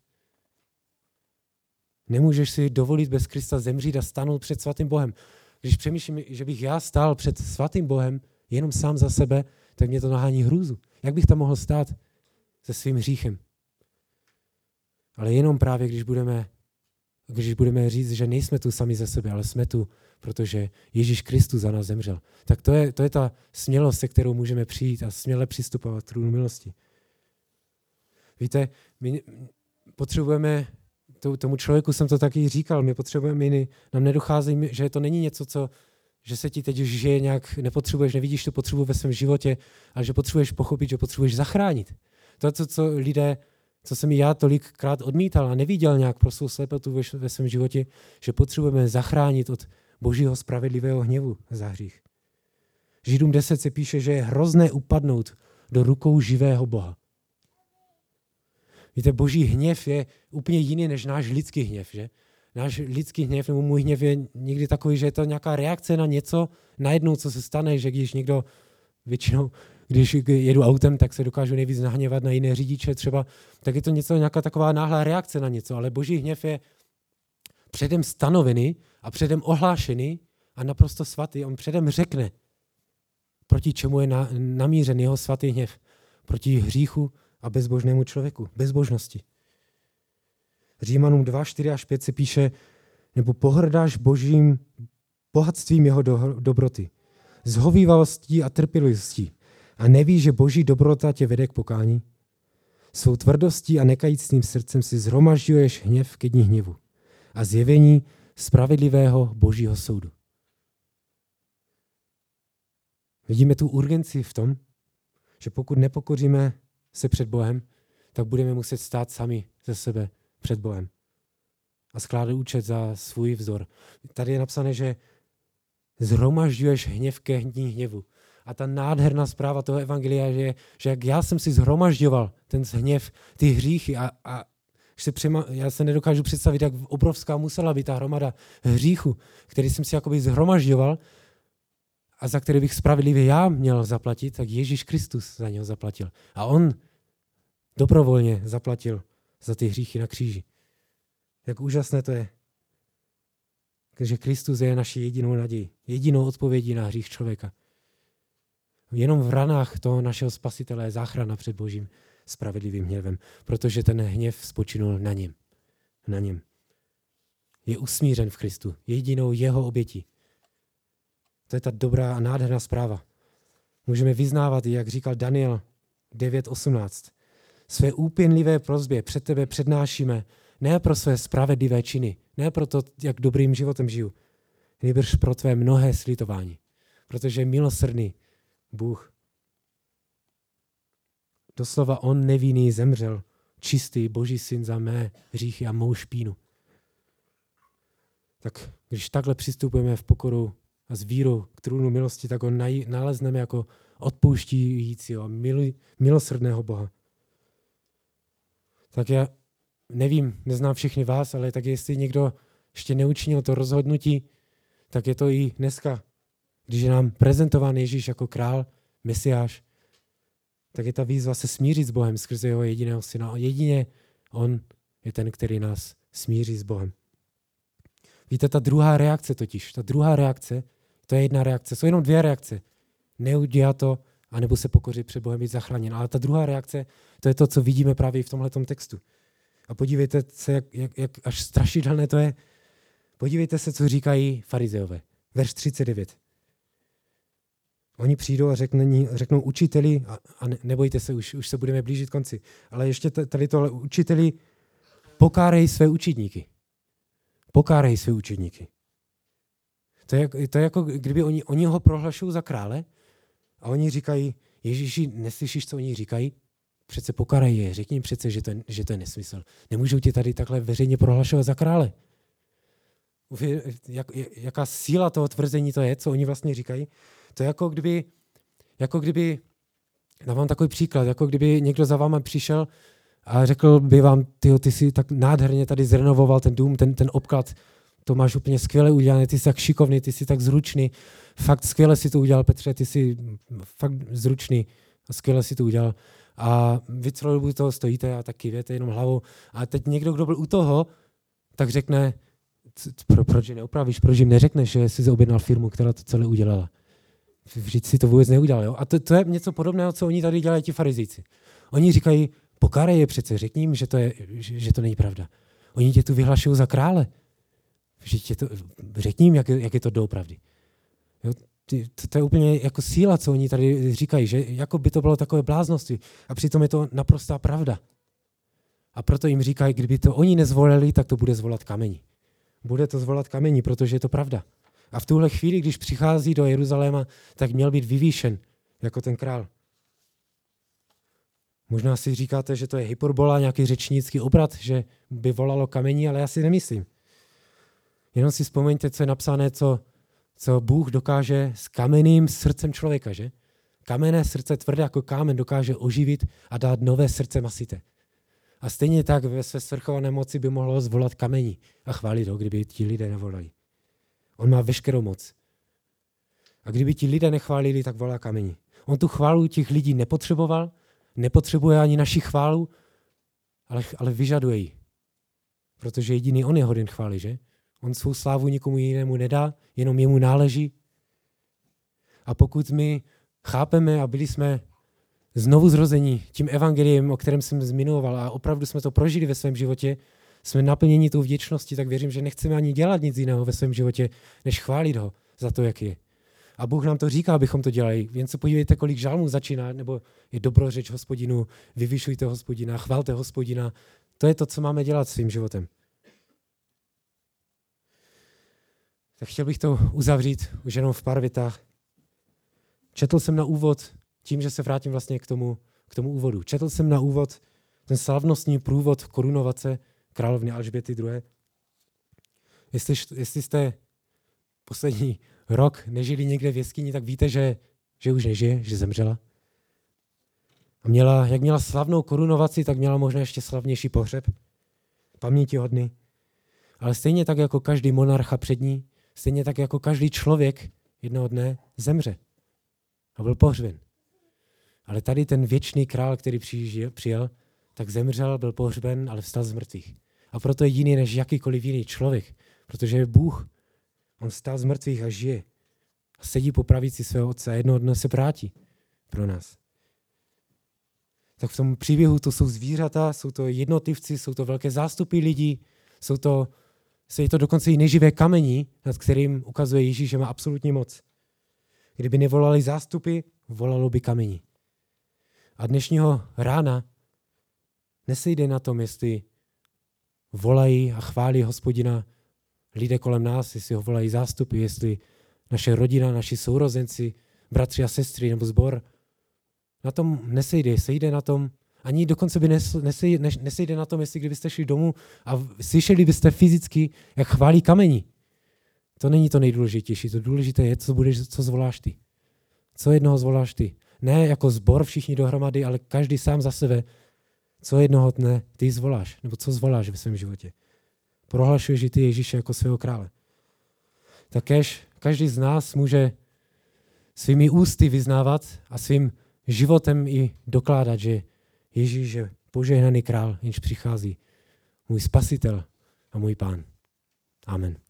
Nemůžeš si dovolit bez Krista zemřít a stanout před svatým Bohem. Když přemýšlím, že bych já stál před svatým Bohem jenom sám za sebe, tak mě to nahání hrůzu. Jak bych tam mohl stát se svým hříchem? Ale jenom právě, když budeme říct, že nejsme tu sami za sebe, ale jsme tu, protože Ježíš Kristus za nás zemřel. Tak to je ta smělost, se kterou můžeme přijít a směle přistupovat k trůnu milosti. Víte, my potřebujeme, tomu člověku jsem to taky říkal, nám nedochází, že to není něco, že se ti teď už žije nějak, nevidíš tu potřebu ve svém životě, ale že potřebuješ pochopit, že potřebuješ zachránit. To, co jsem já tolikrát odmítal a neviděl nějak pro svou slepotu ve svém životě, že potřebujeme zachránit od Božího spravedlivého hněvu za hřích. Židům 10 se píše, že je hrozné upadnout do rukou živého Boha. Víte, Boží hněv je úplně jiný než náš lidský hněv, že? náš lidský hněv nebo můj hněv je někdy takový, že je to nějaká reakce na něco, najednou, co se stane, že když někdo většinou, když jedu autem, tak se dokážu nejvíc nahněvat na jiné řidiče třeba, tak je to něco, nějaká taková náhlá reakce na něco, ale boží hněv je předem stanovený a předem ohlášený a naprosto svatý. On předem řekne, proti čemu je namířen jeho svatý hněv. Proti hříchu a bezbožnému člověku, bezbožnosti. Římanům 2, 4 až 5 se píše, nebo pohrdáš božím bohatstvím jeho dobroty, zhovívavostí a trpělivostí a nevíš, že boží dobrota tě vede k pokání? Svou tvrdostí a nekajícným srdcem si zhromažďuješ hněv ke dni hněvu a zjevení spravedlivého božího soudu. Vidíme tu urgenci v tom, že pokud nepokoříme se před Bohem, tak budeme muset stát sami ze sebe před Bohem a skládat účet za svůj vzor. Tady je napsané, že zhromažďuješ hněv ke dni hněvu. A ta nádherná zpráva toho evangelia je, že jak já jsem si zhromažďoval ten hněv, ty hříchy a já se nedokážu představit, jak obrovská musela být ta hromada hříchu, který jsem si jakoby zhromažďoval a za který bych spravedlivě já měl zaplatit, tak Ježíš Kristus za něho zaplatil. A on dobrovolně zaplatil za ty hříchy na kříži. Jak úžasné to je. Takže Kristus je naší jedinou naději, jedinou odpovědí na hřích člověka. Jenom v ranách toho našeho spasitele je záchrana před božím spravedlivým hněvem, protože ten hněv spočinul na něm. Na něm. Je usmířen v Kristu, jedinou jeho obětí. To je ta dobrá a nádherná zpráva. Můžeme vyznávat, jak říkal Daniel 9:18. Své úpěnlivé prosbě před tebe přednášíme ne pro své spravedlivé činy, ne pro to, jak dobrým životem žiju, nýbrž pro tvé mnohé slitování, protože je milosrdný Bůh. Doslova on nevinný zemřel, čistý Boží syn za mé hříchy a mou špínu. Tak když takhle přistupujeme v pokoru a s vírou k trůnu milosti, tak ho nalezneme jako odpouštíjícího a milosrdného Boha. Tak já nevím, neznám všechny vás, ale tak jestli někdo ještě neučinil to rozhodnutí, tak je to i dneska. Když je nám prezentován Ježíš jako král, mesiáš, tak je ta výzva se smířit s Bohem skrze jeho jediného syna. A jedině on je ten, který nás smíří s Bohem. Víte, ta druhá reakce, to je jedna reakce, jsou jenom dvě reakce. Neudělat to, anebo se pokořit před Bohem, být zachráněn. Ale ta druhá reakce, to je to, co vidíme právě v tomhletom textu. A podívejte se, jak až strašidelné to je. Podívejte se, co říkají farizeové. Verš 39. Oni přijdou a řeknou učiteli, a nebojte se, už se budeme blížit konci, ale ještě tady tohle učiteli, pokárej své učedníky. Pokárej své učedníky. To je jako kdyby oni ho prohlašují za krále a oni říkají, Ježíši, neslyšíš, co oni říkají? Přece pokárej je, řekni přece, že to je nesmysl. Nemůžou tě tady takhle veřejně prohlašovat za krále. Jaká síla toho tvrzení to je, co oni vlastně říkají? To je jako kdyby, dávám takový příklad, jako kdyby někdo za váma přišel a řekl by vám, ty jsi tak nádherně tady zrenovoval ten dům, ten obklad, to máš úplně skvěle udělané, ty jsi tak šikovný, ty jsi tak zručný, fakt skvěle si to udělal, Petře, ty jsi fakt zručný a skvěle si to udělal. A vy celou dobu toho stojíte a tak kývěte jenom hlavou. A teď někdo, kdo byl u toho, tak řekne, proč je neopravíš, proč jim neřekneš, že jsi objednal firmu, která to celé udělala. Vždyť si to vůbec neudělal. Jo? A to je něco podobného, co oni tady dělají ti farizejci. Oni říkají, pokárej je přece, řekni jim, že to není pravda. Oni tě tu vyhlašují za krále. Řekni jim, jak je to doopravdy. Jo? To je úplně jako síla, co oni tady říkají, že jako by to bylo takové bláznoství. A přitom je to naprostá pravda. A proto jim říkají, kdyby to oni nezvolili, tak to bude zvolat kamení. Bude to zvolat kamení, protože je to pravda. A v tuhle chvíli, když přichází do Jeruzaléma, tak měl být vyvýšen jako ten král. Možná si říkáte, že to je hyperbola, nějaký řečnický obrat, že by volalo kamení, ale já si nemyslím. Jenom si vzpomeňte, co je napsané, co Bůh dokáže s kamenným srdcem člověka, že? Kamenné srdce tvrdé jako kámen dokáže oživit a dát nové srdce masité. A stejně tak ve své svrchované moci by mohlo zvolat kamení a chválit ho, kdyby ti lidé nevolali. On má veškerou moc. A kdyby ti lidé nechválili, tak volá kamení. On tu chválu těch lidí nepotřeboval, nepotřebuje ani naši chválu, ale vyžaduje ji. Protože jediný on je hoden chvály, že? On svou slávu nikomu jinému nedá, jenom jemu náleží. A pokud my chápeme a byli jsme znovu zrození tím evangeliem, o kterém jsem zmiňoval, a opravdu jsme to prožili ve svém životě, jsme naplněni tou vděčností, tak věřím, že nechceme ani dělat nic jiného ve svém životě, než chválit ho za to, jak je. A Bůh nám to říká, abychom to dělali. Jen se podívejte, kolik žalmů začíná, nebo je dobrořeč Hospodinu, vyvyšujte Hospodina, chvalte Hospodina. To je to, co máme dělat svým životem. Tak chtěl bych to uzavřít už jenom v pár větách. Četl jsem na úvod, tím, že se vrátím vlastně k tomu úvodu. Četl jsem na úvod ten slavnostní průvod korunovace královny Alžběty II. Jestli jste poslední rok nežili někde v jeskyni, tak víte, že už nežije, že zemřela. A jak měla slavnou korunovaci, tak měla možná ještě slavnější pohřeb. Pamětihodný. Ale stejně tak jako každý monarcha před ní, stejně tak jako každý člověk jednoho dne zemře. A byl pohřben. Ale tady ten věčný král, který přijel, tak zemřel, byl pohřben, ale vstal z mrtvých. A proto je jiný než jakýkoliv jiný člověk. Protože je Bůh. On vstal z mrtvých a žije. A sedí po pravici svého otce a jednoho dne se vrátí pro nás. Tak v tom příběhu to jsou zvířata, jsou to jednotlivci, jsou to velké zástupy lidí, jsou to dokonce i neživé kamení, nad kterým ukazuje Ježíš, že má absolutní moc. Kdyby nevolali zástupy, volalo by kamení. A dnešního rána nesejde na tom, jestli volají a chválí Hospodina lidé kolem nás, jestli ho volají zástupy, jestli naše rodina, naši sourozenci, bratři a sestry nebo sbor. Na tom nesejde. Sejde na tom, ani dokonce by nesejde na tom, jestli kdybyste šli domů a slyšeli byste fyzicky, jak chválí kamení. To není to nejdůležitější. To důležité je, co zvoláš ty. Co jednoho zvoláš ty. Ne jako sbor všichni dohromady, ale každý sám za sebe. Co jednoho dne ty zvoláš, nebo co zvoláš ve svém životě. Prohlašuješ i ty Ježíše jako svého krále. Tak každý z nás může svými ústy vyznávat a svým životem i dokládat, že Ježíš je požehnaný král, jenž přichází, můj spasitel a můj pán. Amen.